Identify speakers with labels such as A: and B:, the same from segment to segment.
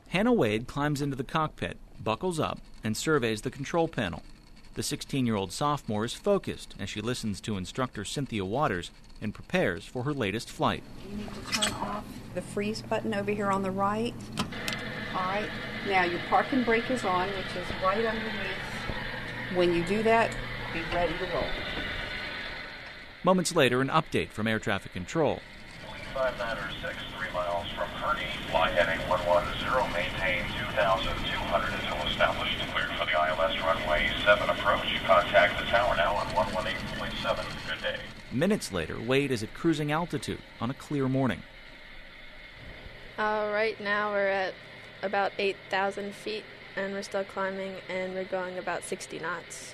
A: Hannah Wade climbs into the cockpit, buckles up, and surveys the control panel. The 16-year-old sophomore is focused as she listens to instructor Cynthia Waters and prepares for her latest flight.
B: You need to turn off the freeze button over here on the right. All right. Now your park and brake is on, which is right underneath. When you do that, be ready to roll.
A: Moments later, an update from air traffic control.
C: 5996, 3 miles from Kearney. Fly heading 110, maintain 2,200 until established. Cleared for the ILS runway 7 approach. Contact the tower now on 118.7. Good day.
A: Minutes later, Wade is at cruising altitude on a clear morning.
D: Right now we're at about 8,000 feet, and we're still climbing, and we're going about 60 knots.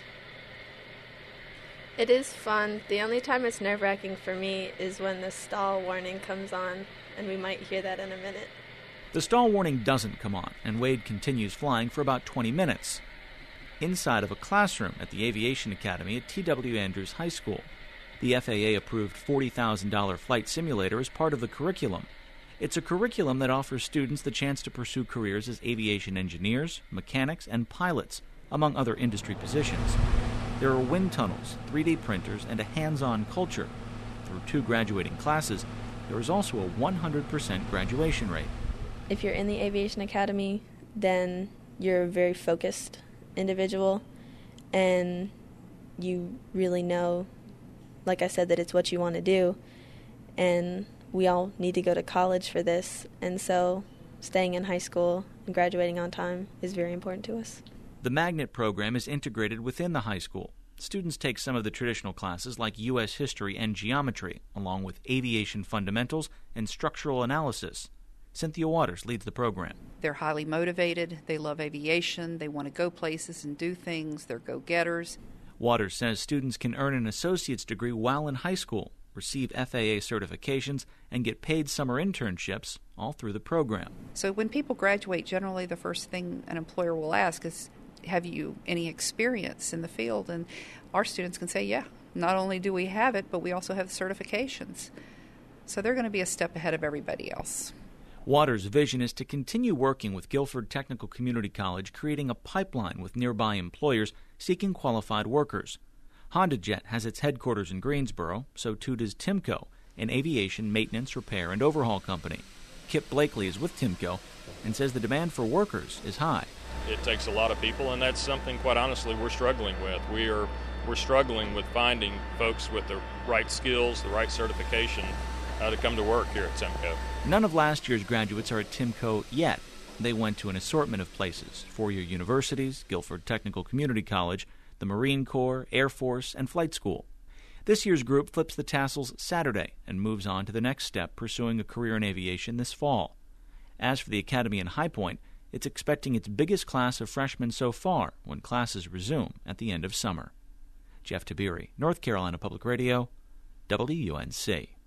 D: It is fun. The only time it's nerve-wracking for me is when the stall warning comes on, and we might hear that in a minute.
A: The stall warning doesn't come on, and Wade continues flying for about 20 minutes. Inside of a classroom at the Aviation Academy at T.W. Andrews High School, the FAA-approved $40,000 flight simulator is part of the curriculum. It's a curriculum that offers students the chance to pursue careers as aviation engineers, mechanics, and pilots, among other industry positions. There are wind tunnels, 3D printers, and a hands-on culture. Through 2 graduating classes, there is also a 100% graduation rate.
D: If you're in the Aviation Academy, then you're a very focused individual, and you really know, like I said, that it's what you want to do, and we all need to go to college for this, and so staying in high school and graduating on time is very important to us.
A: The Magnet program is integrated within the high school. Students take some of the traditional classes like U.S. history and geometry, along with aviation fundamentals and structural analysis. Cynthia Waters leads the program.
B: They're highly motivated. They love aviation. They want to go places and do things. They're go-getters.
A: Waters says students can earn an associate's degree while in high school, receive FAA certifications, and get paid summer internships all through the program.
B: So when people graduate, generally the first thing an employer will ask is, have you any experience in the field? And our students can say, yeah, not only do we have it, but we also have the certifications. So they're going to be a step ahead of everybody else.
A: Waters' vision is to continue working with Guilford Technical Community College, creating a pipeline with nearby employers seeking qualified workers. HondaJet has its headquarters in Greensboro, so too does Timco, an aviation maintenance, repair, and overhaul company. Kip Blakely is with Timco and says the demand for workers is high.
E: It takes a lot of people, and that's something, quite honestly, we're struggling with. We're struggling with finding folks with the right skills, the right certification to come to work here at Timco.
A: None of last year's graduates are at Timco yet. They went to an assortment of places: four-year universities, Guilford Technical Community College, the Marine Corps, Air Force, and flight school. This year's group flips the tassels Saturday and moves on to the next step, pursuing a career in aviation this fall. As for the Academy in High Point, it's expecting its biggest class of freshmen so far when classes resume at the end of summer. Jeff Tiberi, North Carolina Public Radio, WUNC.